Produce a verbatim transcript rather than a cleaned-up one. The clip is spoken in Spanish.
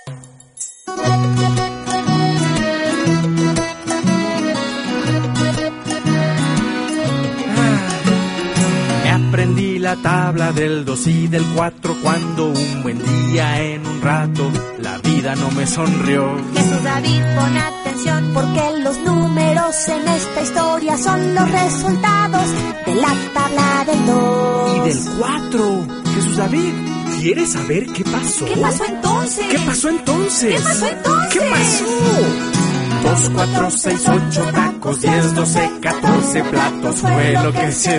Aprendí la tabla del dos y del cuatro cuando un buen día en un rato la vida no me sonrió. Jesús David, pon atención, porque los números en esta historia son los resultados de la tabla del dos. Y del cuatro. Jesús David, ¿quieres saber qué pasó? ¿Qué pasó entonces? ¿Qué pasó entonces? ¿Qué pasó entonces? ¿Qué pasó? Dos, cuatro, seis, ocho tacos, diez, doce, catorce platos fue lo que se